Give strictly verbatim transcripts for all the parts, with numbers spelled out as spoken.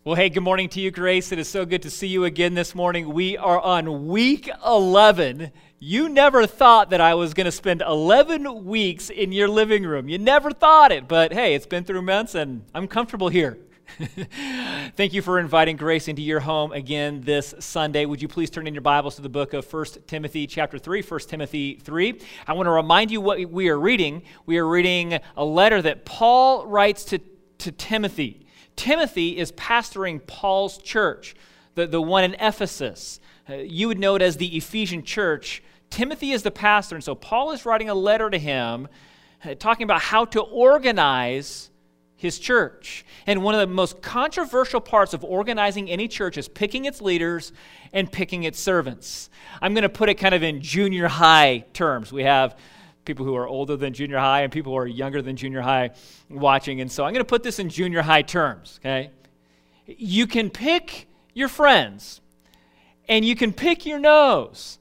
Well, hey, good morning to you, Grace. It is so good to see you again this morning. We are on week eleven. You never thought that I was going to spend eleven weeks in your living room. You never thought it, but hey, it's been through months and I'm comfortable here. Thank you for inviting Grace into your home again this Sunday. Would you please turn in your Bibles to the book of First Timothy chapter three, First Timothy three. I want to remind you what we are reading. We are reading a letter that Paul writes to, to Timothy. Timothy is pastoring Paul's church, the, the one in Ephesus. Uh, you would know it as the Ephesian church. Timothy is the pastor, and so Paul is writing a letter to him uh, talking about how to organize his church. And one of the most controversial parts of organizing any church is picking its leaders and picking its servants. I'm going to put it kind of in junior high terms. We have people who are older than junior high and people who are younger than junior high watching. And so I'm going to put this in junior high terms, okay? You can pick your friends and you can pick your nose,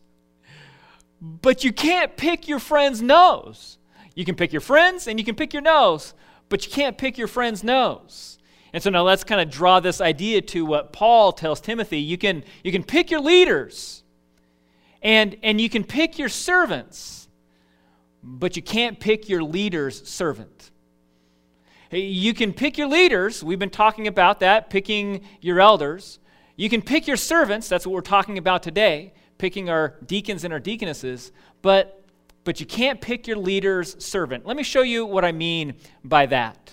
but you can't pick your friend's nose. You can pick your friends and you can pick your nose, but you can't pick your friend's nose. And so now let's kind of draw this idea to what Paul tells Timothy. You can, you can pick your leaders and, and you can pick your servants, but you can't pick your leader's servant. You can pick your leaders. We've been talking about that, picking your elders. You can pick your servants. That's what we're talking about today, picking our deacons and our deaconesses. But, but you can't pick your leader's servant. Let me show you what I mean by that.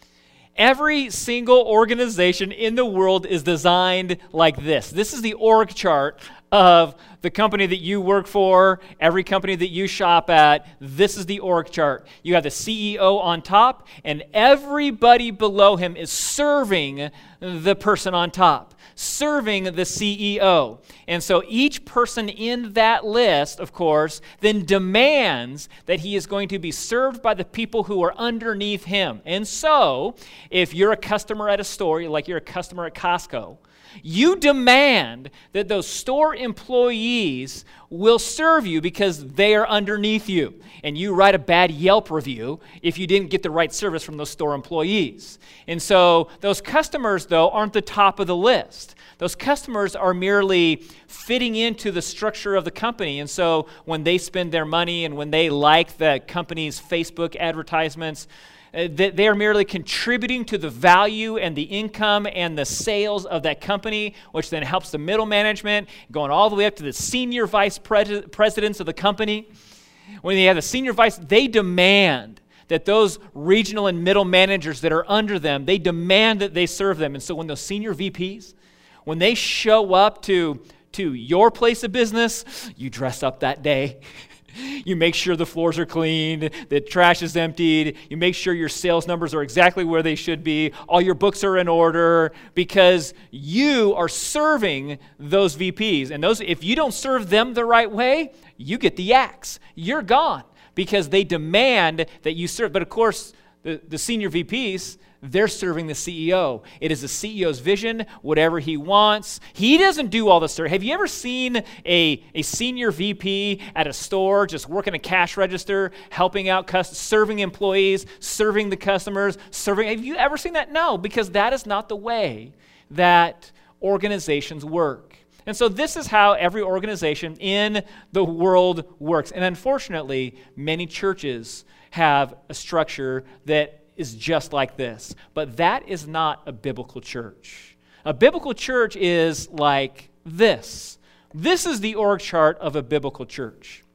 Every single organization in the world is designed like this. This is the org chart of the company that you work for, every company that you shop at. This is the org chart. You have the C E O on top, and everybody below him is serving the person on top, serving the C E O. And so each person in that list, of course, then demands that he is going to be served by the people who are underneath him. And so if you're a customer at a store, like you're a customer at Costco, you demand that those store employees will serve you because they are underneath you. And you write a bad Yelp review if you didn't get the right service from those store employees. And so those customers, though, aren't the top of the list. Those customers are merely fitting into the structure of the company. And so when they spend their money and when they like the company's Facebook advertisements, they are merely contributing to the value and the income and the sales of that company, which then helps the middle management, going all the way up to the senior vice pres- presidents of the company. When they have the senior vice, they demand that those regional and middle managers that are under them, they demand that they serve them. And so when those senior V Ps, when they show up to, to your place of business, you dress up that day. You make sure the floors are cleaned, the trash is emptied, you make sure your sales numbers are exactly where they should be, all your books are in order, because you are serving those V Ps. And those, if you don't serve them the right way, you get the axe. You're gone because they demand that you serve. But of course, the, the senior V Ps, they're serving the C E O. It is the C E O's vision, whatever he wants. He doesn't do all the stuff. Have you ever seen a, a senior V P at a store just working a cash register, helping out, cus- serving employees, serving the customers, serving? Have you ever seen that? No, because that is not the way that organizations work. And so this is how every organization in the world works. And unfortunately, many churches have a structure that is just like this. But that is not a biblical church. A biblical church is like this. This is the org chart of a biblical church.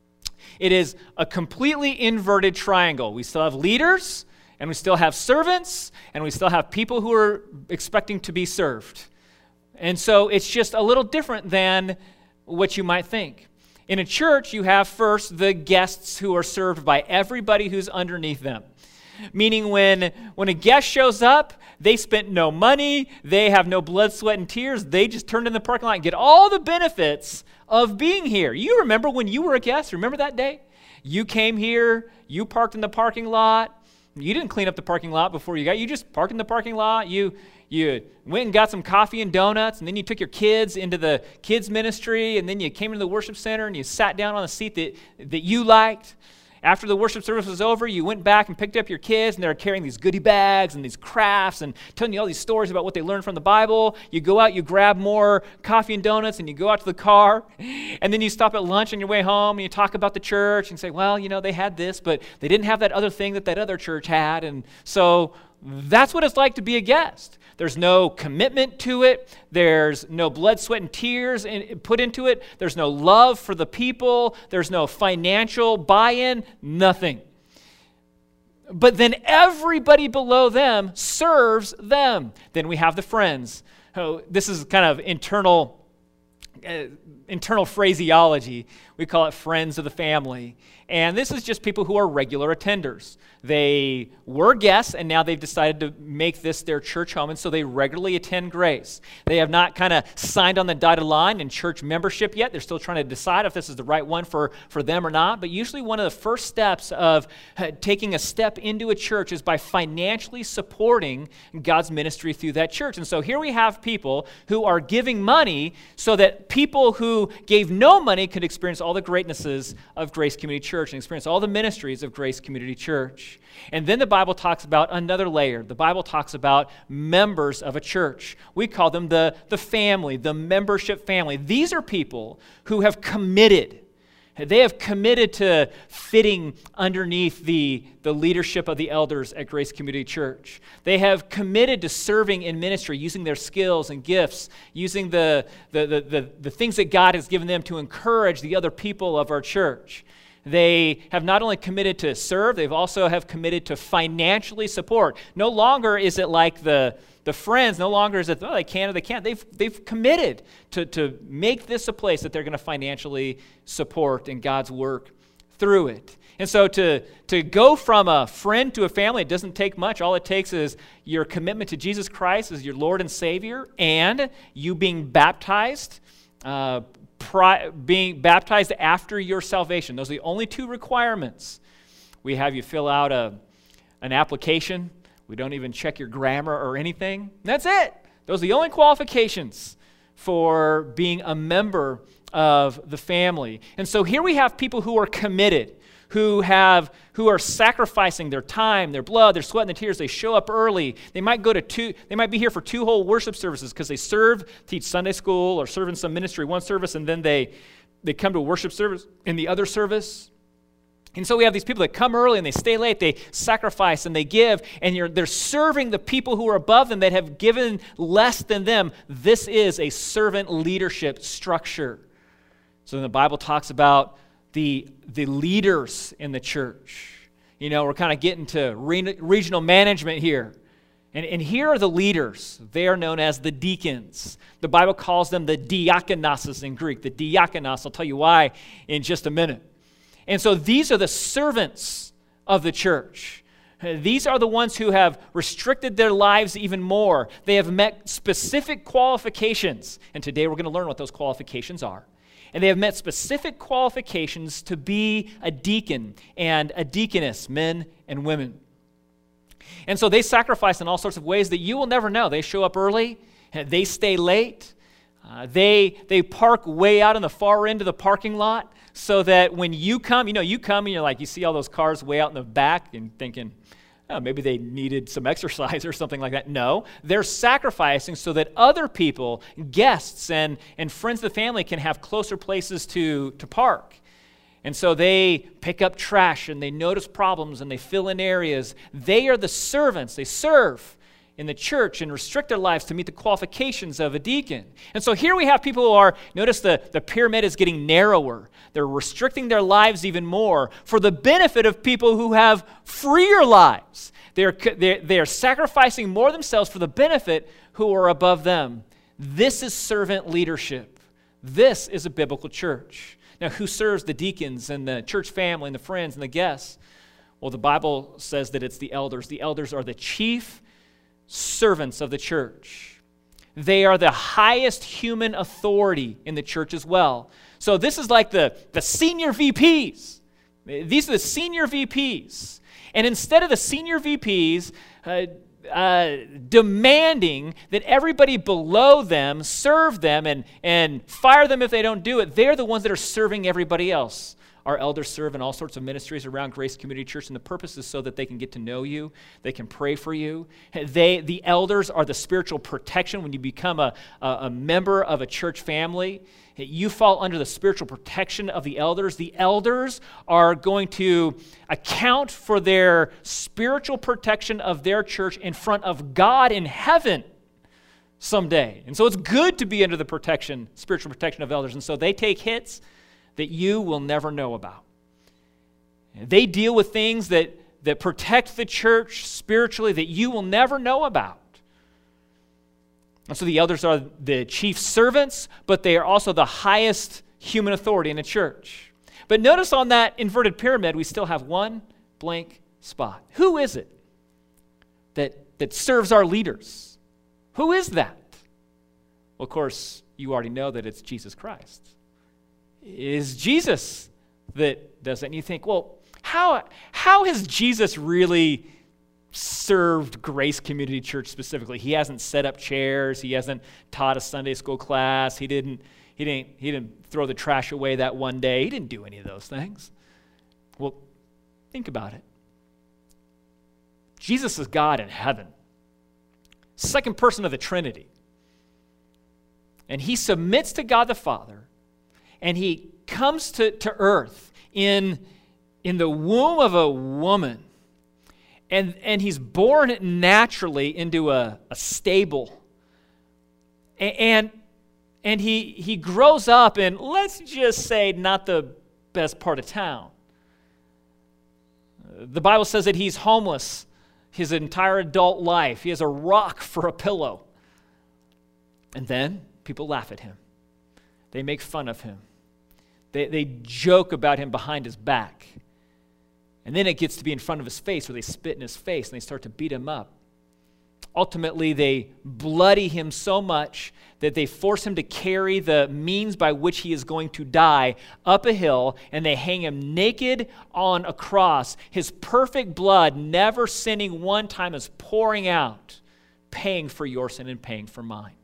It is a completely inverted triangle. We still have leaders, and we still have servants, and we still have people who are expecting to be served. And so it's just a little different than what you might think. In a church, you have first the guests who are served by everybody who's underneath them. Meaning when, when a guest shows up, they spent no money, they have no blood, sweat, and tears, they just turned in the parking lot and get all the benefits of being here. You remember when you were a guest? Remember that day? You came here, you parked in the parking lot, you didn't clean up the parking lot before you got, you just parked in the parking lot, you You went and got some coffee and donuts, and then you took your kids into the kids ministry, and then you came into the worship center and you sat down on a seat that, that you liked. after the worship service was over, you went back and picked up your kids, and they're carrying these goodie bags and these crafts and telling you all these stories about what they learned from the Bible. You go out, you grab more coffee and donuts, and you go out to the car, and then you stop at lunch on your way home, and you talk about the church and say, well, you know, they had this, but they didn't have that other thing that that other church had. And so that's what it's like to be a guest. There's no commitment to it. There's no blood, sweat, and tears in, put into it. There's no love for the people. There's no financial buy-in, nothing. But then everybody below them serves them. Then we have the friends. Oh, this is kind of internal, uh, internal phraseology. We call it friends of the family. And this is just people who are regular attenders. They were guests, and now they've decided to make this their church home, and so they regularly attend Grace. They have not kind of signed on the dotted line in church membership yet. They're still trying to decide if this is the right one for, for them or not. But usually one of the first steps of uh, taking a step into a church is by financially supporting God's ministry through that church. And so here we have people who are giving money so that people who gave no money could experience all the greatnesses of Grace Community Church and experience all the ministries of Grace Community Church. And then the Bible talks about another layer. The Bible talks about members of a church. We call them the, the family, the membership family. These are people who have committed. They have committed to fitting underneath the, the leadership of the elders at Grace Community Church. They have committed to serving in ministry, using their skills and gifts, using the, the, the, the, the things that God has given them to encourage the other people of our church. They have not only committed to serve, they've also have committed to financially support. No longer is it like the, the friends, no longer is it, oh, they can or they can't. They've, they've committed to, to make this a place that they're going to financially support in God's work through it. And so to, to go from a friend to a family, it doesn't take much. All it takes is your commitment to Jesus Christ as your Lord and Savior, and you being baptized, uh, Pri- being baptized after your salvation. Those are the only two requirements. We have you fill out a, an application. We don't even check your grammar or anything. That's it. Those are the only qualifications for being a member of the family. And so here we have people who are committed, who have who are sacrificing their time, their blood, their sweat, and their tears. They show up early. They might go to two, they might be here for two whole worship services because they serve, teach Sunday school, or serve in some ministry one service, and then they, they come to a worship service in the other service. And so we have these people that come early and they stay late, they sacrifice and they give, and you're, they're serving the people who are above them that have given less than them. This is a servant leadership structure. So then the Bible talks about the, the leaders in the church. You know, we're kind of getting to re- regional management here. And, and here are the leaders. They are known as the deacons. The Bible calls them the diakonos in Greek. The diakonos, I'll tell you why in just a minute. And so these are the servants of the church. These are the ones who have restricted their lives even more. They have met specific qualifications. And today we're going to learn what those qualifications are. And they have met specific qualifications to be a deacon and a deaconess, men and women. And so they sacrifice in all sorts of ways that you will never know. They show up early. They stay late. Uh, they, they park way out in the far end of the parking lot so that when you come, you know, you come and you're like, you see all those cars way out in the back and thinking, oh, maybe they needed some exercise or something like that. No, they're sacrificing so that other people, guests and, and friends of the family can have closer places to, to park. And so they pick up trash and they notice problems and they fill in areas. They are the servants. They serve in the church and restrict their lives to meet the qualifications of a deacon. And so here we have people who are, notice the, the pyramid is getting narrower. They're restricting their lives even more for the benefit of people who have freer lives. They're, they're, they're sacrificing more themselves for the benefit who are above them. This is servant leadership. This is a biblical church. Now, who serves the deacons and the church family and the friends and the guests? Well, the Bible says that it's the elders. The elders are the chief servants of the church. They are the highest human authority in the church as well. So this is like the, the senior V Ps. These are the senior V Ps. And instead of the senior V Ps uh, uh, demanding that everybody below them serve them and, and fire them if they don't do it, they're the ones that are serving everybody else our elders serve in all sorts of ministries around Grace Community Church, and the purpose is so that they can get to know you, they can pray for you. They, the elders are the spiritual protection. When you become a, a, a member of a church family, you fall under the spiritual protection of the elders. The elders are going to account for their spiritual protection of their church in front of God in heaven someday. And so it's good to be under the protection, spiritual protection of elders. And so they take hits that you will never know about. They deal with things that, that protect the church spiritually that you will never know about. And so the elders are the chief servants, but they are also the highest human authority in the church. But notice on that inverted pyramid, we still have one blank spot. Who is it that, that serves our leaders? Who is that? Well, of course, you already know that it's Jesus Christ. It is Jesus that does that. And you think, well, how, how has Jesus really served Grace Community Church specifically? He hasn't set up chairs. He hasn't taught a Sunday school class. He didn't, he didn't, he didn't throw the trash away that one day. He didn't do any of those things. Well, think about it. Jesus is God in heaven, second person of the Trinity. And he submits to God the Father, and he comes to, to earth in, in the womb of a woman. And, and he's born naturally into a, a stable. And, and he, he grows up in, let's just say, not the best part of town. The Bible says that he's homeless his entire adult life. He has a rock for a pillow. And then people laugh at him. They make fun of him. They, they joke about him behind his back. And then it gets to be in front of his face where they spit in his face and they start to beat him up. Ultimately, they bloody him so much that they force him to carry the means by which he is going to die up a hill, and they hang him naked on a cross. His perfect blood, never sinning one time, is pouring out, paying for your sin and paying for mine.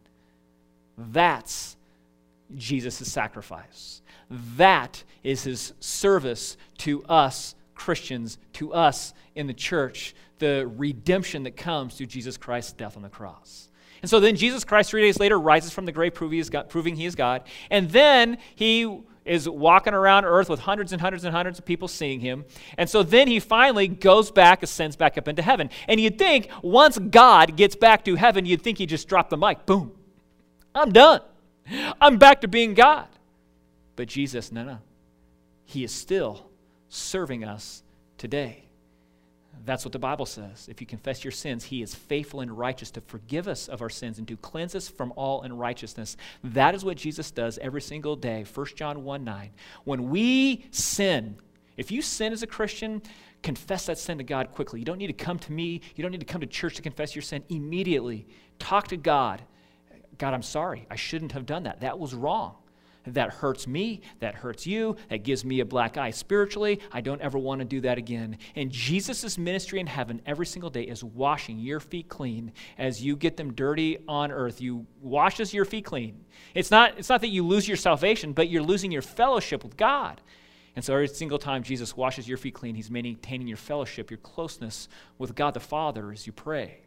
That's Jesus' sacrifice. That is his service to us Christians, to us in the church, the redemption that comes through Jesus Christ's death on the cross. And so then Jesus Christ, three days later, rises from the grave, proving he is God, proving he is God. And then he is walking around earth with hundreds and hundreds and hundreds of people seeing him. And so then he finally goes back, ascends back up into heaven. And you'd think once God gets back to heaven, you'd think he just dropped the mic. Boom. I'm done. I'm back to being God. But Jesus, no, no. He is still serving us today. That's what the Bible says. If you confess your sins, he is faithful and righteous to forgive us of our sins and to cleanse us from all unrighteousness. That is what Jesus does every single day. First John one nine. When we sin, if you sin as a Christian, confess that sin to God quickly. You don't need to come to me. You don't need to come to church to confess your sin. Immediately, talk to God. God, I'm sorry. I shouldn't have done that. That was wrong. That hurts me, that hurts you, that gives me a black eye spiritually. I don't ever want to do that again. And Jesus' ministry in heaven every single day is washing your feet clean as you get them dirty on earth. You washes your feet clean. It's not, it's not that you lose your salvation, but you're losing your fellowship with God. And so every single time Jesus washes your feet clean, he's maintaining your fellowship, your closeness with God the Father as you pray.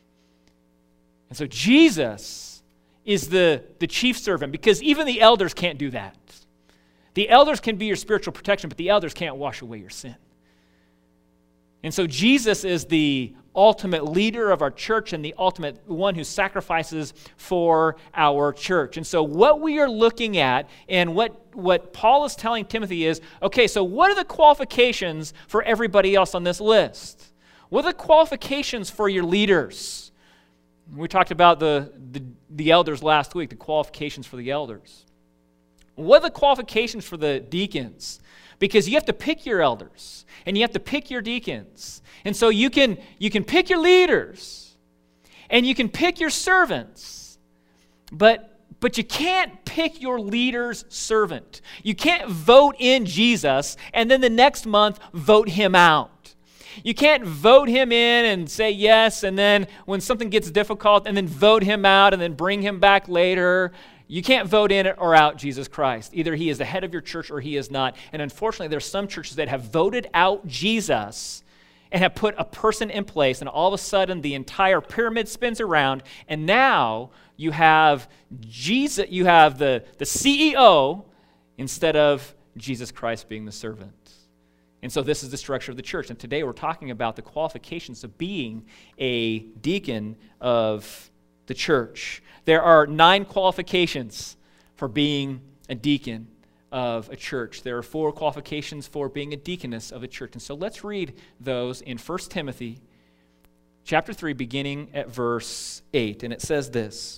And so Jesus is the, the chief servant, because even the elders can't do that. The elders can be your spiritual protection, but the elders can't wash away your sin. And so Jesus is the ultimate leader of our church and the ultimate one who sacrifices for our church. And so what we are looking at and what, what Paul is telling Timothy is, okay, so what are the qualifications for everybody else on this list? What are the qualifications for your leaders? We talked about the, the, the elders last week, the qualifications for the elders. What are the qualifications for the deacons? Because you have to pick your elders, and you have to pick your deacons. And so you can, you can pick your leaders, and you can pick your servants, but, but you can't pick your leader's servant. You can't vote in Jesus, and then the next month vote him out. You can't vote him in and say yes, and then when something gets difficult, and then vote him out and then bring him back later. You can't vote in or out Jesus Christ. Either he is the head of your church or he is not. And unfortunately, there's some churches that have voted out Jesus and have put a person in place, and all of a sudden the entire pyramid spins around, and now you have Jesus, you have the, the C E O instead of Jesus Christ being the servant. And so this is the structure of the church. And today we're talking about the qualifications of being a deacon of the church. There are nine qualifications for being a deacon of a church. There are four qualifications for being a deaconess of a church. And so let's read those in First Timothy chapter three, beginning at verse eight. And it says this: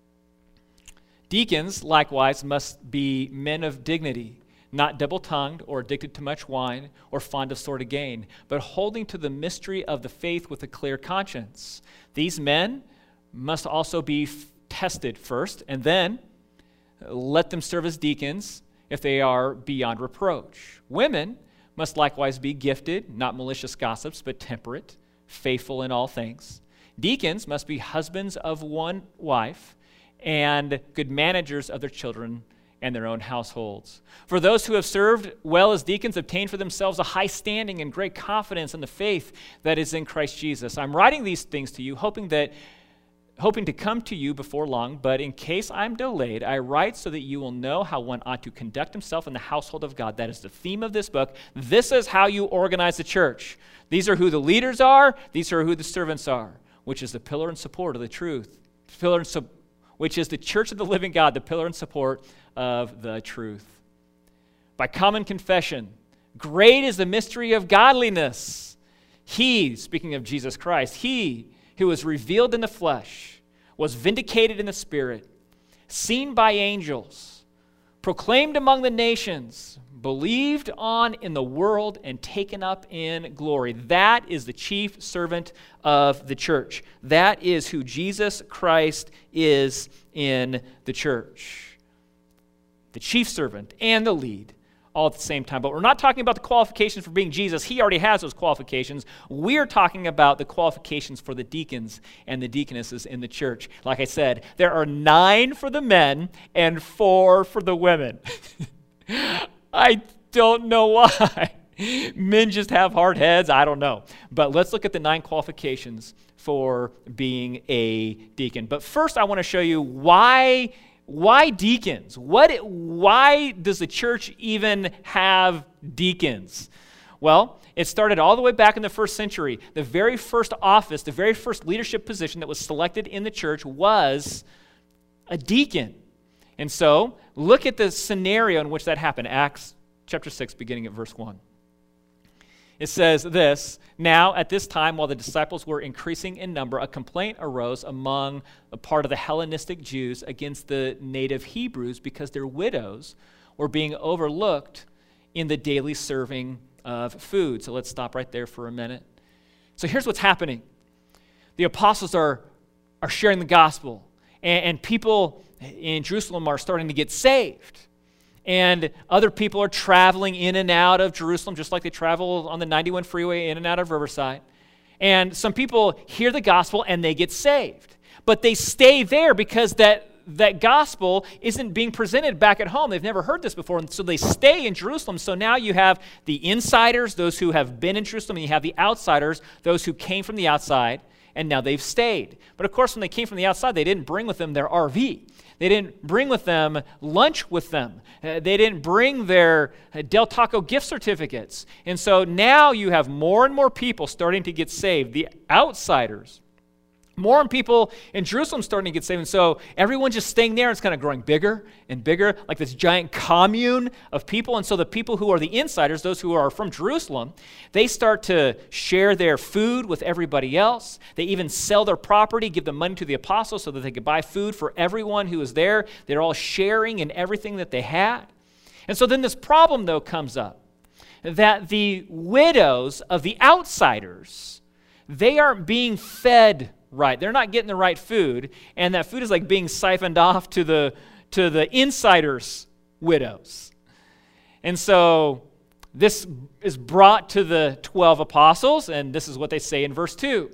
Deacons, likewise, must be men of dignity, not double-tongued or addicted to much wine or fond of sordid gain, but holding to the mystery of the faith with a clear conscience. These men must also be f- tested first, and then let them serve as deacons if they are beyond reproach. Women must likewise be gifted, not malicious gossips, but temperate, faithful in all things. Deacons must be husbands of one wife and good managers of their children and their own households. For those who have served well as deacons obtain for themselves a high standing and great confidence in the faith that is in Christ Jesus. I'm writing these things to you, hoping that hoping to come to you before long, but in case I'm delayed, I write so that you will know how one ought to conduct himself in the household of God. That is the theme of this book. This is how you organize the church. These are who the leaders are. These are who the servants are, which is the pillar and support of the truth. Pillar and su- which is the church of the living God, the pillar and support of the truth. By common confession, great is the mystery of godliness. He, speaking of Jesus Christ, he who was revealed in the flesh, was vindicated in the spirit, seen by angels, proclaimed among the nations, believed on in the world, and taken up in glory. That is the chief servant of the church. That is who Jesus Christ is in the church. The chief servant and the lead, all at the same time. But we're not talking about the qualifications for being Jesus. He already has those qualifications. We're talking about the qualifications for the deacons and the deaconesses in the church. Like I said, there are nine for the men and four for the women. I don't know why. Men just have hard heads. I don't know. But let's look at the nine qualifications for being a deacon. But first, I want to show you why Why deacons? What? Why does the church even have deacons? Well, it started all the way back in the first century. The very first office, the very first leadership position that was selected in the church was a deacon. And so, look at the scenario in which that happened. Acts chapter six, beginning at verse one. It says this: Now, at this time, while the disciples were increasing in number, a complaint arose among a part of the Hellenistic Jews against the native Hebrews because their widows were being overlooked in the daily serving of food. So let's stop right there for a minute. So here's what's happening. The apostles are, are sharing the gospel, and, and people in Jerusalem are starting to get saved. And other people are traveling in and out of Jerusalem, just like they travel on the ninety-one freeway in and out of Riverside. And some people hear the gospel and they get saved. But they stay there because that, that gospel isn't being presented back at home. They've never heard this before, and so they stay in Jerusalem. So now you have the insiders, those who have been in Jerusalem, and you have the outsiders, those who came from the outside, and now they've stayed. But of course, when they came from the outside, they didn't bring with them their R V. They didn't bring with them lunch with them. Uh, they didn't bring their uh, Del Taco gift certificates. And so now you have more and more people starting to get saved, the outsiders. More people in Jerusalem starting to get saved. And so everyone's just staying there. It's kind of growing bigger and bigger, like this giant commune of people. And so the people who are the insiders, those who are from Jerusalem, they start to share their food with everybody else. They even sell their property, give the money to the apostles so that they could buy food for everyone who was there. They're all sharing in everything that they had. And so then this problem, though, comes up, that the widows of the outsiders, they aren't being fed right. They're not getting the right food, and that food is like being siphoned off to the to the insiders' widows. And so this is brought to the twelve apostles, and this is what they say in verse two.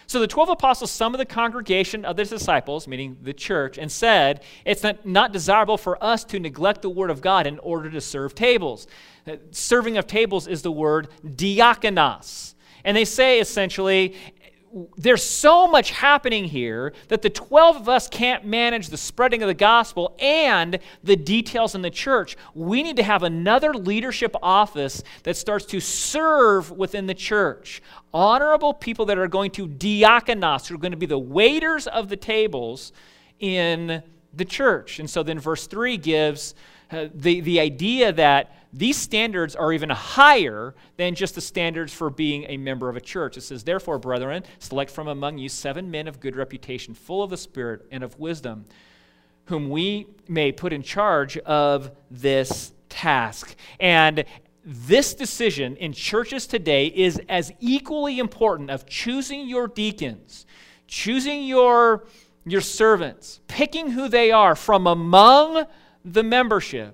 So the twelve apostles summoned the congregation of the disciples, meaning the church, and said, it's not, not desirable for us to neglect the word of God in order to serve tables. Uh, serving of tables is the word diakonos. And they say essentially, there's so much happening here that the twelve of us can't manage the spreading of the gospel and the details in the church. We need to have another leadership office that starts to serve within the church. Honorable people that are going to diakonos, who are going to be the waiters of the tables in the church. And so then verse three gives uh, the, the idea that these standards are even higher than just the standards for being a member of a church. It says, therefore, brethren, select from among you seven men of good reputation, full of the Spirit and of wisdom, whom we may put in charge of this task. And this decision in churches today is as equally important of choosing your deacons, choosing your, your servants, picking who they are from among the membership.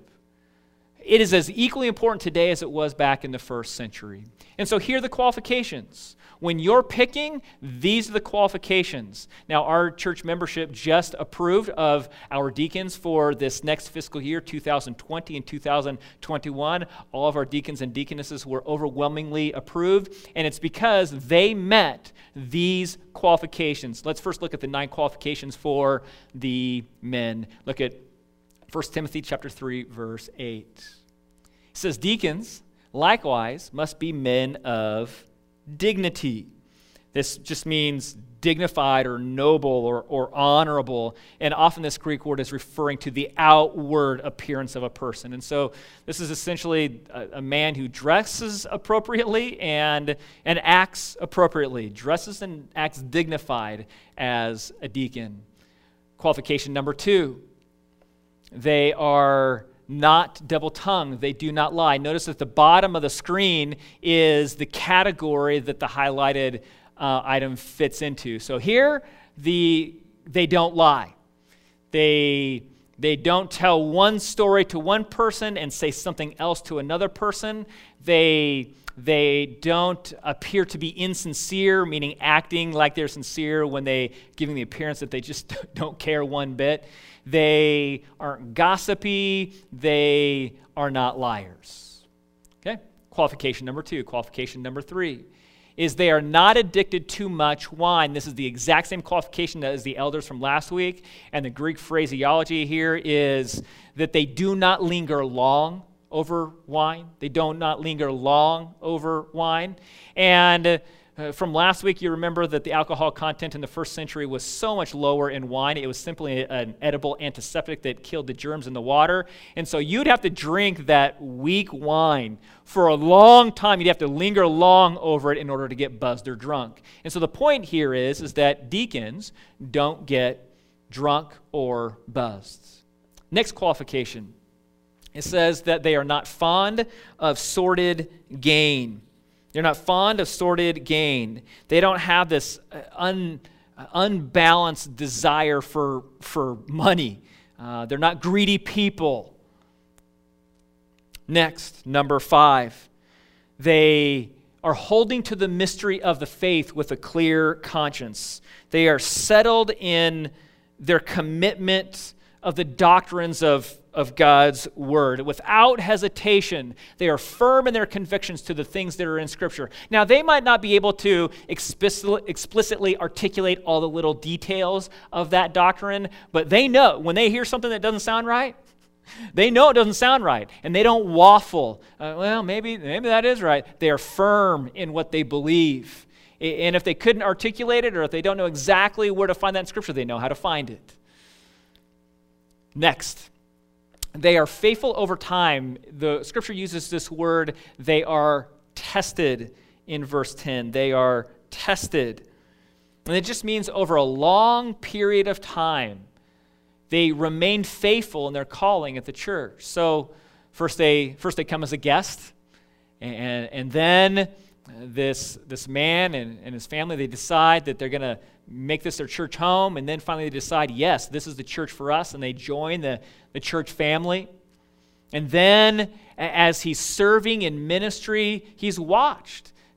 It is as equally important today as it was back in the first century. And so here are the qualifications. When you're picking, these are the qualifications. Now, our church membership just approved of our deacons for this next fiscal year, two thousand twenty and two thousand twenty-one. All of our deacons and deaconesses were overwhelmingly approved, and it's because they met these qualifications. Let's first look at the nine qualifications for the men. Look at First Timothy chapter three, verse eight. It says, deacons, likewise, must be men of dignity. This just means dignified or noble or, or honorable. And often this Greek word is referring to the outward appearance of a person. And so this is essentially a, a man who dresses appropriately and, and acts appropriately, dresses and acts dignified as a deacon. Qualification number two. They are not double-tongued. They do not lie. Notice at the bottom of the screen is the category that the highlighted uh, item fits into. So here, the they don't lie. They, they don't tell one story to one person and say something else to another person. They, they don't appear to be insincere, meaning acting like they're sincere when they giving the appearance that they just don't care one bit. They aren't gossipy. They are not liars. Okay? Qualification number two. Qualification number three is they are not addicted to much wine. This is the exact same qualification as the elders from last week. And the Greek phraseology here is that they do not linger long over wine. They do not linger long over wine. And uh, Uh, from last week, you remember that the alcohol content in the first century was so much lower in wine. It was simply an edible antiseptic that killed the germs in the water. And so you'd have to drink that weak wine for a long time. You'd have to linger long over it in order to get buzzed or drunk. And so the point here is, is that deacons don't get drunk or buzzed. Next qualification. It says that they are not fond of sordid gain. They're not fond of sordid gain. They don't have this un, unbalanced desire for, for money. Uh, they're not greedy people. Next, number five. They are holding to the mystery of the faith with a clear conscience. They are settled in their commitment of the doctrines of, of God's word. Without hesitation, they are firm in their convictions to the things that are in Scripture. Now, they might not be able to explicitly, explicitly articulate all the little details of that doctrine, but they know when they hear something that doesn't sound right, they know it doesn't sound right, and they don't waffle. Uh, well, maybe, maybe that is right. They are firm in what they believe. And if they couldn't articulate it, or if they don't know exactly where to find that in Scripture, they know how to find it. Next, they are faithful over time. The Scripture uses this word, they are tested in verse ten. They are tested. And it just means over a long period of time, they remain faithful in their calling at the church. So first they first they come as a guest, and, and then this, this man and, and his family, they decide that they're going to make this their church home, and then finally they decide, yes, this is the church for us, and they join the, the church family. And then as he's serving in ministry, he's watched.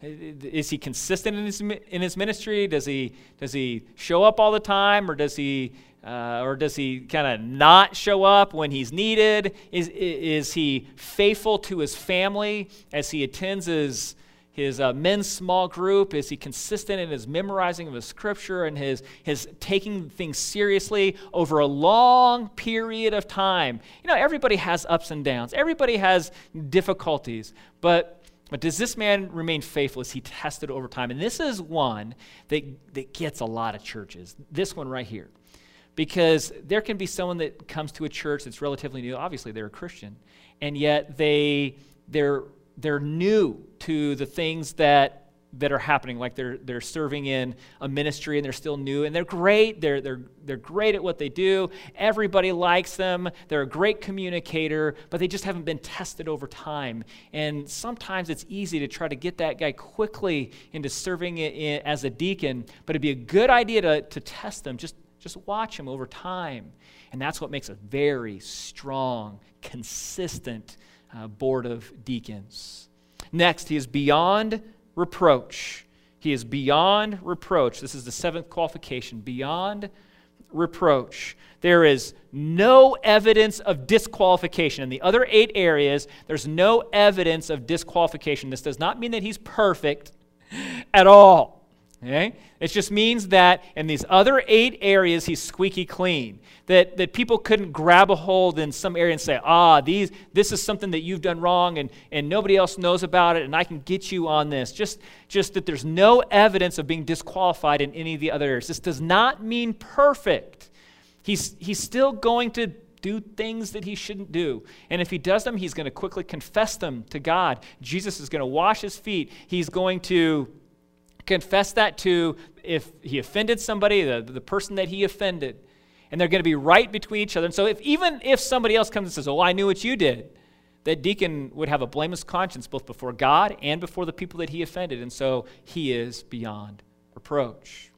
Is he consistent in his in his ministry? Does he does he show up all the time, or does he uh, or does he kind of not show up when he's needed? Is is he faithful to his family as he attends his his uh, men's small group? Is he consistent in his memorizing of his scripture and his his taking things seriously over a long period of time? You know, everybody has ups and downs. Everybody has difficulties, but. But does this man remain faithful? Is he tested over time? And this is one that, that gets a lot of churches, this one right here. Because there can be someone that comes to a church that's relatively new. Obviously, they're a Christian. And yet they, they're, they're new to the things that that are happening, like they're they're serving in a ministry and they're still new and they're great. They're they're they're great at what they do. Everybody likes them. They're a great communicator, but they just haven't been tested over time. And sometimes it's easy to try to get that guy quickly into serving in, as a deacon, but it'd be a good idea to to test them. Just just watch him over time, and that's what makes a very strong, consistent uh, board of deacons. Next, he is beyond reproach. He is beyond reproach. This is the seventh qualification, beyond reproach. There is no evidence of disqualification. In the other eight areas, there's no evidence of disqualification. This does not mean that he's perfect at all. Okay? It just means that in these other eight areas, he's squeaky clean. That, that people couldn't grab a hold in some area and say, ah, these, this is something that you've done wrong and, and nobody else knows about it and I can get you on this. Just, just that there's no evidence of being disqualified in any of the other areas. This does not mean perfect. He's, he's still going to do things that he shouldn't do. And if he does them, he's going to quickly confess them to God. Jesus is going to wash his feet. He's going to confess that to, if he offended somebody, the, the person that he offended, and they're going to be right between each other. And so if even if somebody else comes and says, oh, I knew what you did, that deacon would have a blameless conscience both before God and before the people that he offended. And so he is beyond reproach.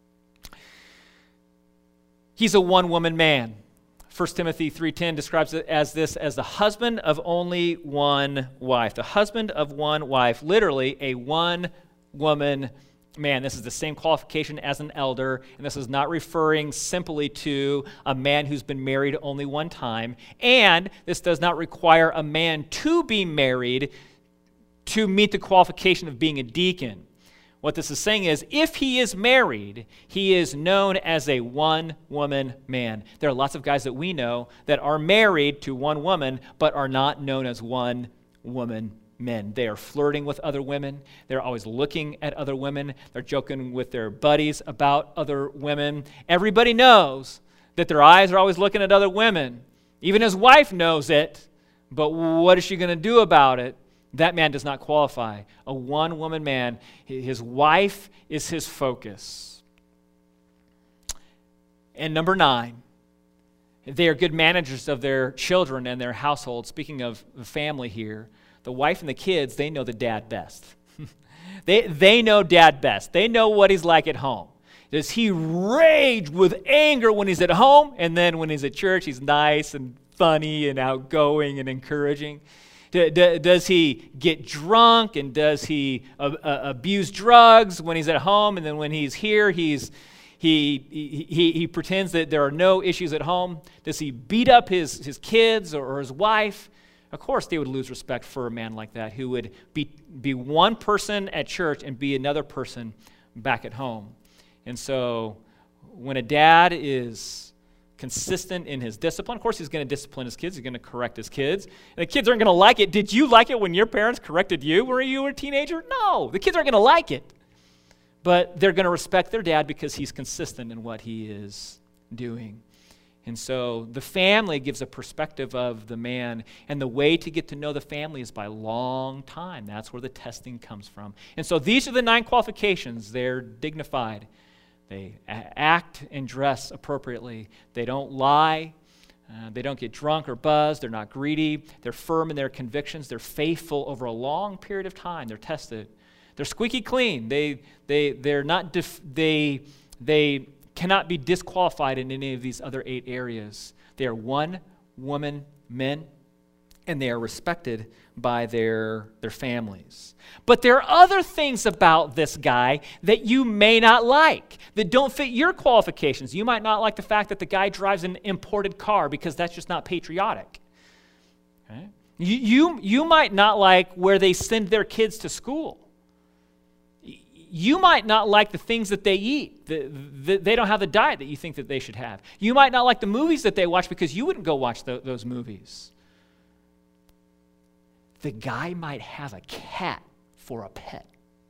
He's a one-woman man. First Timothy three ten describes it as this, as the husband of only one wife. The husband of one wife, literally a one woman man. This is the same qualification as an elder, and this is not referring simply to a man who's been married only one time, and this does not require a man to be married to meet the qualification of being a deacon. What this is saying is, if he is married, he is known as a one-woman man. There are lots of guys that we know that are married to one woman, but are not known as one-woman men. They are flirting with other women. They're always looking at other women. They're joking with their buddies about other women. Everybody knows that their eyes are always looking at other women. Even his wife knows it, but what is she going to do about it? That man does not qualify. A one-woman man, his wife is his focus. And number nine, they are good managers of their children and their household. Speaking of family here, the wife and the kids, they know the dad best. they, they know dad best. They know what he's like at home. Does he rage with anger when he's at home? And then when he's at church, he's nice and funny and outgoing and encouraging? D- d- does he get drunk and does he uh, uh, abuse drugs when he's at home? And then when he's here, he's he, he, he, he pretends that there are no issues at home? Does he beat up his, his kids or, or his wife? Of course, they would lose respect for a man like that who would be, be one person at church and be another person back at home. And so when a dad is consistent in his discipline, of course he's going to discipline his kids. He's going to correct his kids. And the kids aren't going to like it. Did you like it when your parents corrected you when you were a teenager? No, the kids aren't going to like it. But they're going to respect their dad because he's consistent in what he is doing. And so the family gives a perspective of the man, and the way to get to know the family is by long time. That's where the testing comes from. And so these are the nine qualifications. They're dignified. They act and dress appropriately. They don't lie. Uh, they don't get drunk or buzzed. They're not greedy. They're firm in their convictions. They're faithful over a long period of time. They're tested. They're squeaky clean. They they they're not def- they they cannot be disqualified in any of these other eight areas. They are one woman men, and they are respected by their, their families. But there are other things about this guy that you may not like, that don't fit your qualifications. You might not like the fact that the guy drives an imported car because that's just not patriotic. Okay? You, you, you might not like where they send their kids to school. You might not like the things that they eat. The, the, they don't have the diet that you think that they should have. You might not like the movies that they watch because you wouldn't go watch the, those movies. The guy might have a cat for a pet.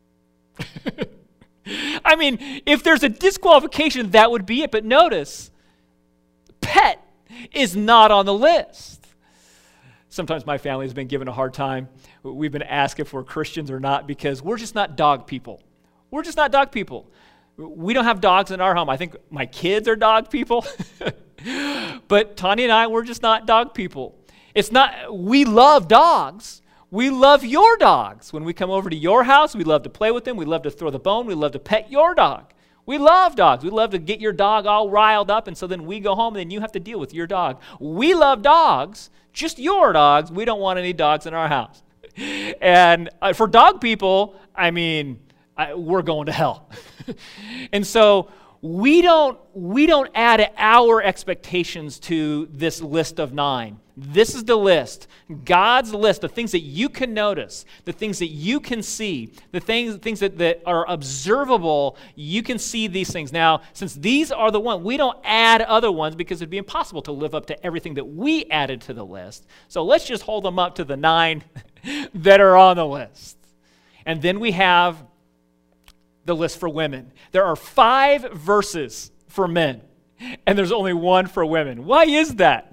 I mean, if there's a disqualification, that would be it. But notice, pet is not on the list. Sometimes my family has been given a hard time. We've been asked if we're Christians or not because we're just not dog people. We're just not dog people. We don't have dogs in our home. I think my kids are dog people. But Tanya and I, we're just not dog people. It's not, we love dogs. We love your dogs. When we come over to your house, we love to play with them. We love to throw the bone. We love to pet your dog. We love dogs. We love to get your dog all riled up, and so then we go home, and then you have to deal with your dog. We love dogs, just your dogs. We don't want any dogs in our house. And uh, for dog people, I mean, I, we're going to hell. And so we don't, we don't add our expectations to this list of nine. This is the list, God's list, the things that you can notice, the things that you can see, the things, things that, that are observable, you can see these things. Now, since these are the ones, we don't add other ones because it'd be impossible to live up to everything that we added to the list. So let's just hold them up to the nine that are on the list. And then we have the list for women. There are five verses for men, and there's only one for women. Why is that?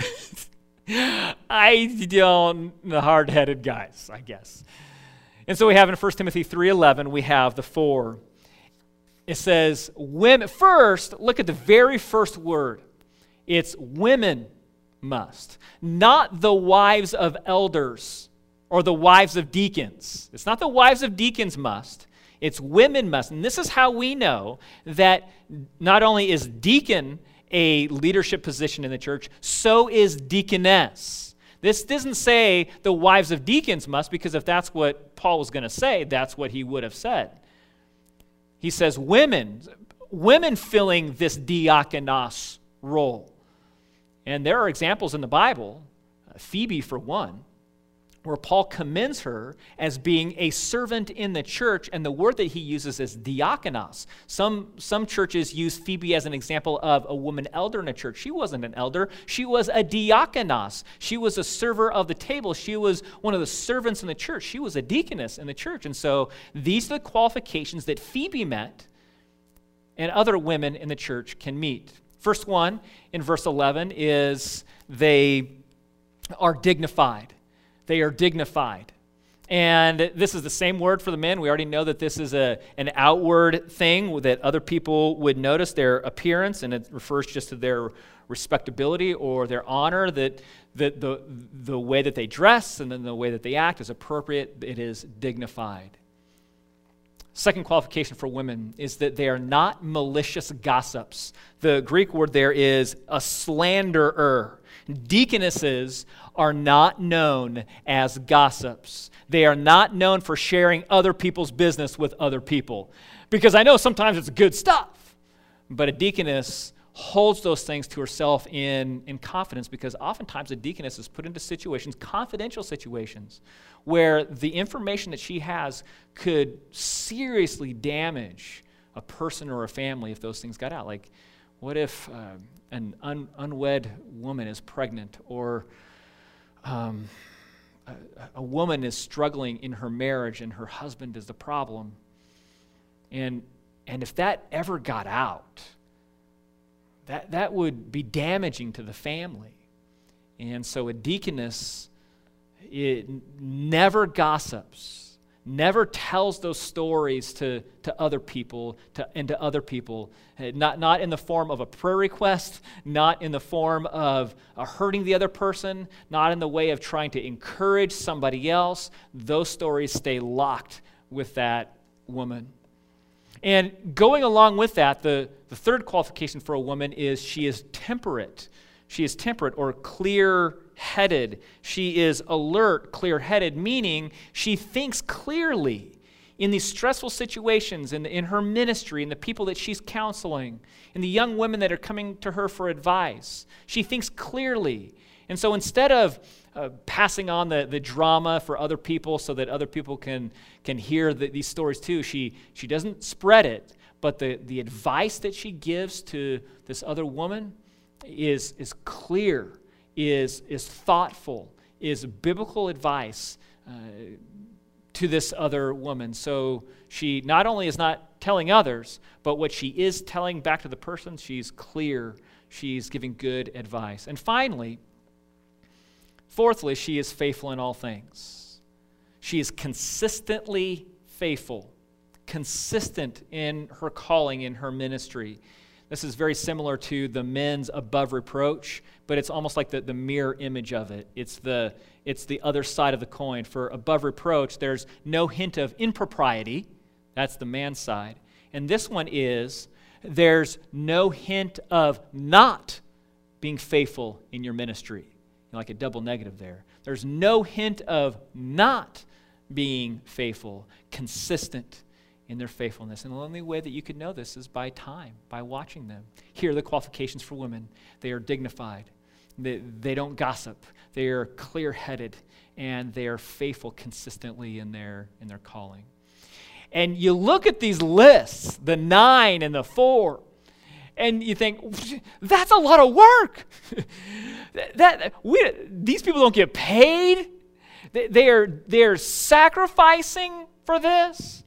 I don't, the hard-headed guys, I guess. And so we have in First Timothy three eleven, we have the four. It says, women. First, look at the very first word. It's women must, not the wives of elders or the wives of deacons. It's not the wives of deacons must. It's women must. And this is how we know that not only is deacon a leadership position in the church, so is deaconess. This doesn't say the wives of deacons must, because if that's what Paul was going to say, that's what he would have said. He says women, women filling this diakonos role. And there are examples in the Bible, Phoebe for one, where Paul commends her as being a servant in the church, and the word that he uses is diakonos. Some, some churches use Phoebe as an example of a woman elder in a church. She wasn't an elder. She was a diakonos. She was a server of the table. She was one of the servants in the church. She was a deaconess in the church. And so these are the qualifications that Phoebe met and other women in the church can meet. First one in verse eleven is they are dignified. They are dignified. And this is the same word for the men. We already know that this is a, an outward thing that other people would notice, their appearance, and it refers just to their respectability or their honor, that, that the, the way that they dress and then the way that they act is appropriate. It is dignified. Second qualification for women is that they are not malicious gossips. The Greek word there is a slanderer. Deaconesses are not known as gossips. They are not known for sharing other people's business with other people. Because I know sometimes it's good stuff, but a deaconess holds those things to herself in, in confidence, because oftentimes a deaconess is put into situations, confidential situations, where the information that she has could seriously damage a person or a family if those things got out. Like, what if uh, an un- unwed woman is pregnant, or um, a, a woman is struggling in her marriage and her husband is the problem? And, and if that ever got out, that, that would be damaging to the family. And so a deaconess, it never gossips, never tells those stories to, to other people, to, and to other people, not, not in the form of a prayer request, not in the form of uh, hurting the other person, not in the way of trying to encourage somebody else. Those stories stay locked with that woman. And going along with that, the, the third qualification for a woman is she is temperate. She is temperate or clear-headed. She is alert, clear-headed, meaning she thinks clearly in these stressful situations, in, in her ministry, in the people that she's counseling, in the young women that are coming to her for advice. She thinks clearly. And so instead of uh, passing on the, the drama for other people so that other people can, can hear the, these stories too, she, she doesn't spread it, but the, the advice that she gives to this other woman is, is clear, is, is thoughtful, is biblical advice uh, to this other woman. So she not only is not telling others, but what she is telling back to the person, she's clear, she's giving good advice. And finally, fourthly, she is faithful in all things. She is consistently faithful, consistent in her calling, in her ministry. This is very similar to the men's above reproach, but it's almost like the, the mirror image of it. It's the, it's the other side of the coin. For above reproach, there's no hint of impropriety. That's the man's side. And this one is, there's no hint of not being faithful in your ministry. You know, like a double negative there. There's no hint of not being faithful, consistent in their faithfulness. And the only way that you could know this is by time, by watching them. Here are the qualifications for women. They are dignified. They, they don't gossip. They are clear-headed, and they are faithful consistently in their, in their calling. And you look at these lists, the nine and the four, and you think, that's a lot of work. that we, These people don't get paid. They, they are, they are sacrificing for this.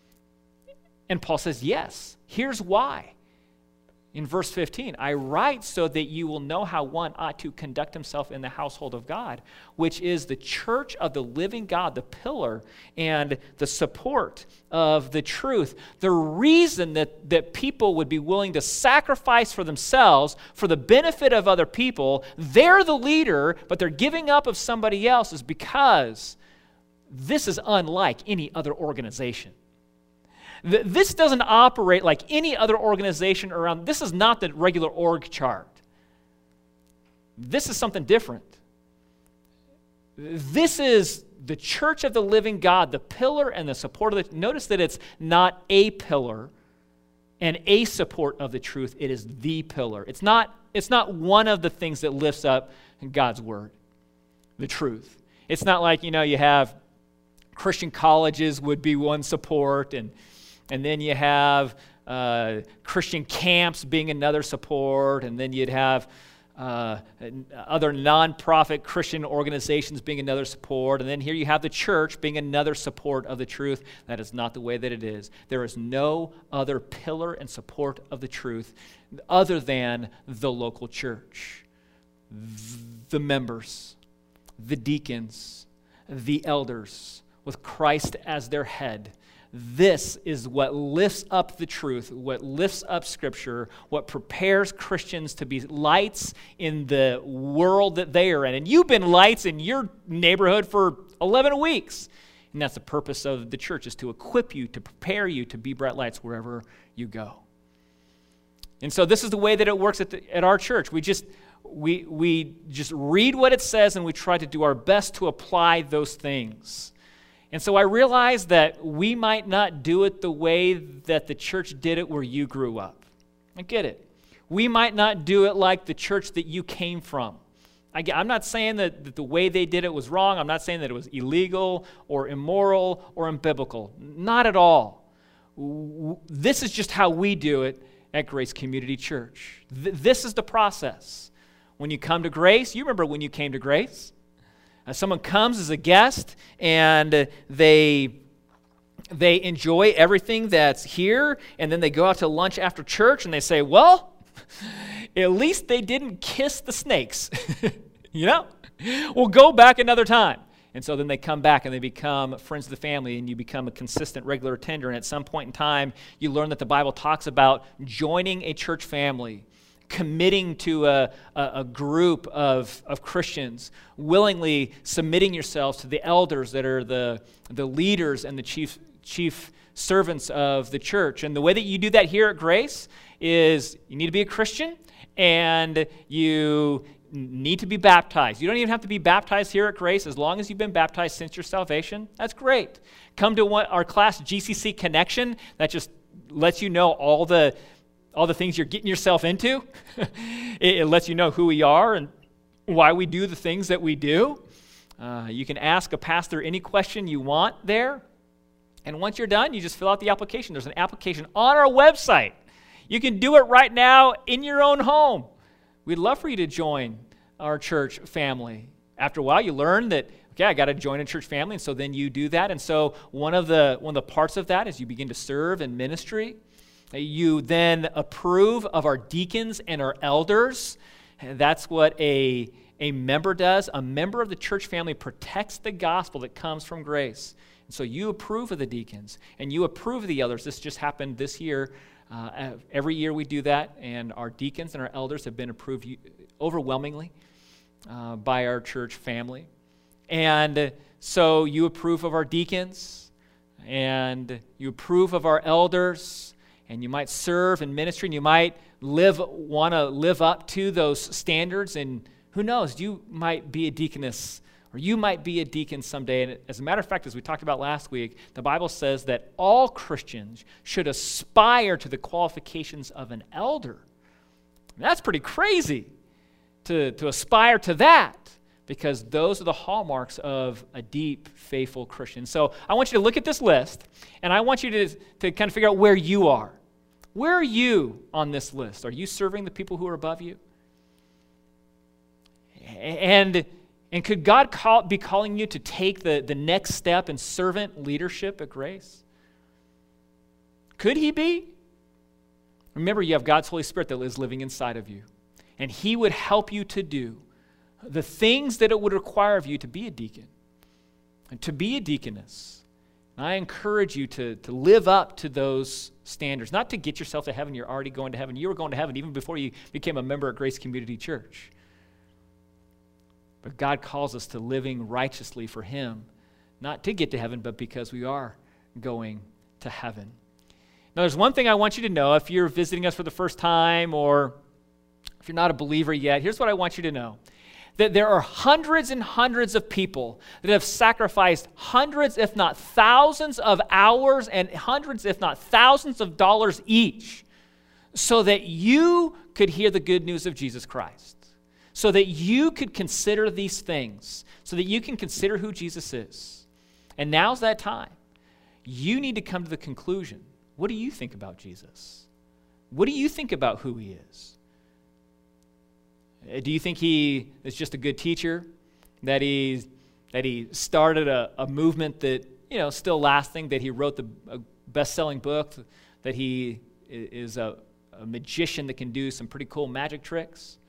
And Paul says, yes, here's why. In verse fifteen, I write so that you will know how one ought to conduct himself in the household of God, which is the church of the living God, the pillar and the support of the truth. The reason that, that people would be willing to sacrifice for themselves for the benefit of other people, they're the leader, but they're giving up of somebody else, is because this is unlike any other organization. This doesn't operate like any other organization around. This is not the regular org chart. This is something different. This is the church of the living God, the pillar and the support of the. Notice that it's not a pillar and a support of the truth. It is the pillar. It's not, it's not one of the things that lifts up God's word, the truth. It's not like, you know, you have Christian colleges would be one support, and And then you have uh, Christian camps being another support, and then you'd have uh, other nonprofit Christian organizations being another support, and then here you have the church being another support of the truth. That is not the way that it is. There is no other pillar and support of the truth other than the local church, the members, the deacons, the elders, with Christ as their head. This is what lifts up the truth, what lifts up Scripture, what prepares Christians to be lights in the world that they are in. And you've been lights in your neighborhood for eleven weeks. And that's the purpose of the church, is to equip you, to prepare you to be bright lights wherever you go. And so this is the way that it works at, the, at our church. We just, we, we just read what it says, and we try to do our best to apply those things. And so I realized that we might not do it the way that the church did it where you grew up. I get it. We might not do it like the church that you came from. I get, I'm not saying that, that the way they did it was wrong. I'm not saying that it was illegal or immoral or unbiblical. Not at all. This is just how we do it at Grace Community Church. Th- this is the process. When you come to Grace, you remember when you came to Grace? Uh, someone comes as a guest, and uh, they they enjoy everything that's here, and then they go out to lunch after church, and they say, well, at least they didn't kiss the snakes. You know? We'll go back another time. And so then they come back, and they become friends of the family, and you become a consistent, regular attender, and at some point in time, you learn that the Bible talks about joining a church family, committing to a, a, a group of, of Christians, willingly submitting yourselves to the elders that are the, the leaders and the chief, chief servants of the church. And the way that you do that here at Grace is you need to be a Christian, and you need to be baptized. You don't even have to be baptized here at Grace. As long as you've been baptized since your salvation, that's great. Come to one, our class, G C C Connection. That just lets you know all the all the things you're getting yourself into. it, it lets you know who we are and why we do the things that we do. Uh, you can ask a pastor any question you want there. And once you're done, you just fill out the application. There's an application on our website. You can do it right now in your own home. We'd love for you to join our church family. After a while, you learn that, okay, I got to join a church family, and so then you do that. And so one of the one of the parts of that is you begin to serve in ministry. You then approve of our deacons and our elders. And that's what a, a member does. A member of the church family protects the gospel that comes from Grace. And so you approve of the deacons, and you approve of the elders. This just happened this year. Uh, every year we do that, and our deacons and our elders have been approved overwhelmingly uh, by our church family. And so you approve of our deacons, and you approve of our elders, and you might serve in ministry, and you might live want to live up to those standards, and who knows, you might be a deaconess, or you might be a deacon someday. And as a matter of fact, as we talked about last week, the Bible says that all Christians should aspire to the qualifications of an elder. And that's pretty crazy to, to aspire to that, because those are the hallmarks of a deep, faithful Christian. So I want you to look at this list, and I want you to, to kind of figure out where you are. Where are you on this list? Are you serving the people who are above you? And, and could God call, be calling you to take the, the next step in servant leadership at Grace? Could he be? Remember, you have God's Holy Spirit that is living inside of you, and he would help you to do the things that it would require of you to be a deacon and to be a deaconess. And I encourage you to, to live up to those standards, not to get yourself to heaven. You're already going to heaven. You were going to heaven even before you became a member at Grace Community Church. But God calls us to living righteously for him, not to get to heaven, but because we are going to heaven. Now, there's one thing I want you to know. If you're visiting us for the first time, or if you're not a believer yet, here's what I want you to know. That there are hundreds and hundreds of people that have sacrificed hundreds, if not thousands of hours, and hundreds, if not thousands of dollars each, so that you could hear the good news of Jesus Christ, so that you could consider these things, so that you can consider who Jesus is. And now's that time. You need to come to the conclusion. What do you think about Jesus? What do you think about who he is? Do you think he is just a good teacher, that he, that he started a, a movement that, you know, still lasting, that he wrote the a best-selling book, that he is a, a magician that can do some pretty cool magic tricks?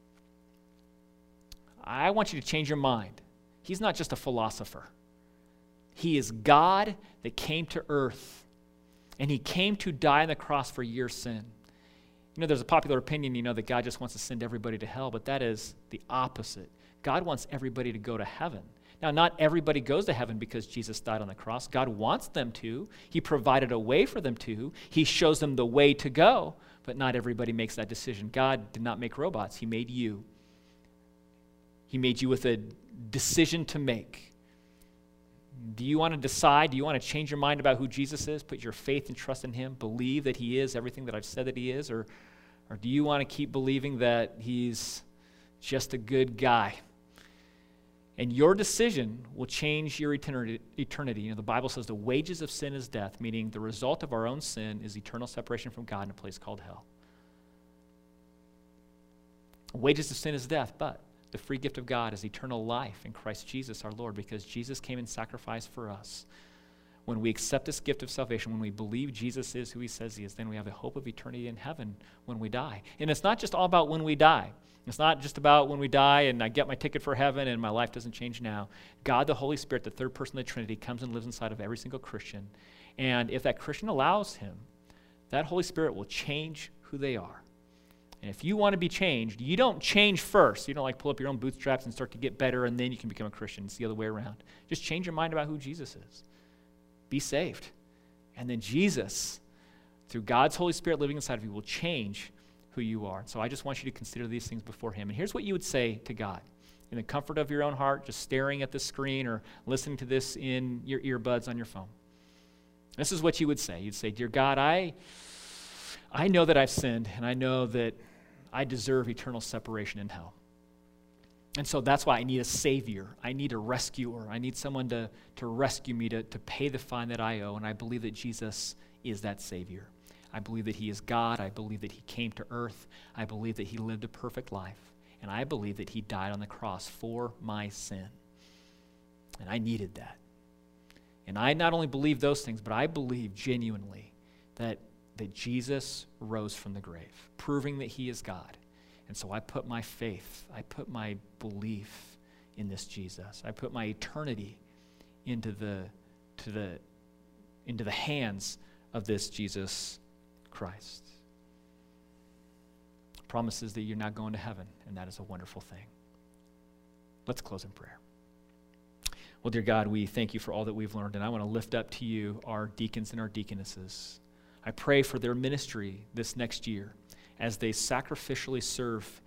I want you to change your mind. He's not just a philosopher. He is God that came to earth, and he came to die on the cross for your sin. You know, there's a popular opinion, you know, that God just wants to send everybody to hell, but that is the opposite. God wants everybody to go to heaven. Now, not everybody goes to heaven because Jesus died on the cross. God wants them to. He provided a way for them to. He shows them the way to go, but not everybody makes that decision. God did not make robots. He made you. He made you with a decision to make. Do you want to decide? Do you want to change your mind about who Jesus is? Put your faith and trust in him? Believe that he is everything that I've said that he is? Or, or do you want to keep believing that he's just a good guy? And your decision will change your eternity. eternity. You know, the Bible says the wages of sin is death, meaning the result of our own sin is eternal separation from God in a place called hell. The wages of sin is death, but the free gift of God is eternal life in Christ Jesus our Lord, because Jesus came and sacrificed for us. When we accept this gift of salvation, when we believe Jesus is who he says he is, then we have a hope of eternity in heaven when we die. And it's not just all about when we die. It's not just about when we die and I get my ticket for heaven and my life doesn't change now. God, the Holy Spirit, the third person of the Trinity, comes and lives inside of every single Christian. And if that Christian allows him, that Holy Spirit will change who they are. And if you want to be changed, you don't change first. You don't like pull up your own bootstraps and start to get better and then you can become a Christian. It's the other way around. Just change your mind about who Jesus is. Be saved. And then Jesus, through God's Holy Spirit living inside of you, will change who you are. So I just want you to consider these things before him. And here's what you would say to God. In the comfort of your own heart, just staring at the screen or listening to this in your earbuds on your phone. This is what you would say. You'd say, Dear God, I, I know that I've sinned, and I know that I deserve eternal separation in hell. And so that's why I need a Savior. I need a rescuer. I need someone to, to rescue me, to, to pay the fine that I owe. And I believe that Jesus is that Savior. I believe that he is God. I believe that he came to earth. I believe that he lived a perfect life. And I believe that he died on the cross for my sin. And I needed that. And I not only believe those things, but I believe genuinely that, that Jesus rose from the grave, proving that he is God. And so I put my faith, I put my belief in this Jesus. I put my eternity into the, to the, into the hands of this Jesus Christ. Promises that you're not going to heaven, and that is a wonderful thing. Let's close in prayer. Well, dear God, we thank you for all that we've learned, and I want to lift up to you our deacons and our deaconesses. I pray for their ministry this next year as they sacrificially serve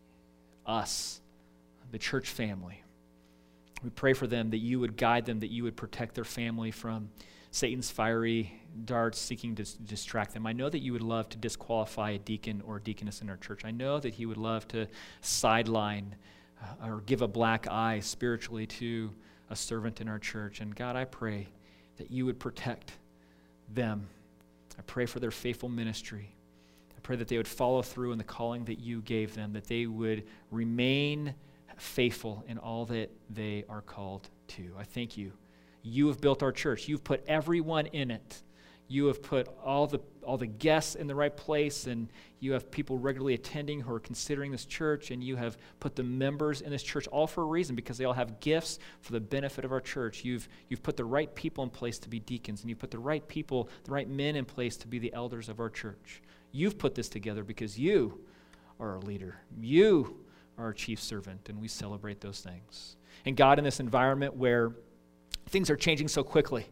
us, the church family. We pray for them that you would guide them, that you would protect their family from Satan's fiery darts seeking to distract them. I know that you would love to disqualify a deacon or a deaconess in our church. I know that he would love to sideline uh, or give a black eye spiritually to a servant in our church. And God, I pray that you would protect them. I pray for their faithful ministry. I pray that they would follow through in the calling that you gave them, that they would remain faithful in all that they are called to. I thank you. You have built our church. You've put everyone in it. You have put all the all the guests in the right place, and you have people regularly attending who are considering this church, and you have put the members in this church all for a reason, because they all have gifts for the benefit of our church. You've you've put the right people in place to be deacons, and you've put the right people, the right men in place to be the elders of our church. You've put this together because you are our leader. You are our chief servant, and we celebrate those things. And God, in this environment where things are changing so quickly,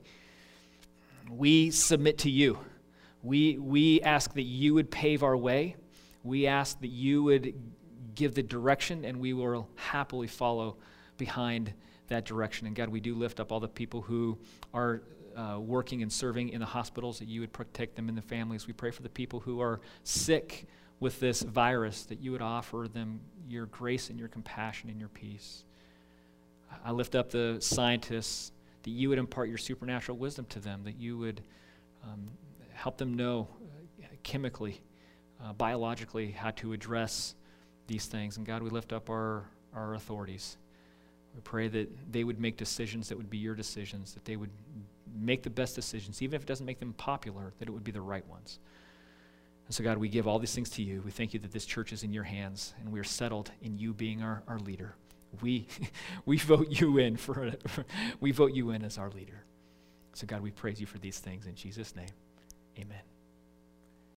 we submit to you. We, we ask that you would pave our way. We ask that you would give the direction, and we will happily follow behind that direction. And God, we do lift up all the people who are uh, working and serving in the hospitals, that you would protect them and the families. We pray for the people who are sick with this virus, that you would offer them your grace and your compassion and your peace. I lift up the scientists, that you would impart your supernatural wisdom to them, that you would um, help them know uh, chemically, uh, biologically, how to address these things. And God, we lift up our, our authorities. We pray that they would make decisions that would be your decisions, that they would make the best decisions, even if it doesn't make them popular, that it would be the right ones. And so, God, we give all these things to you. We thank you that this church is in your hands, and we are settled in you being our, our leader. We we vote you in for we vote you in as our leader. So God, we praise you for these things in Jesus' name. Amen.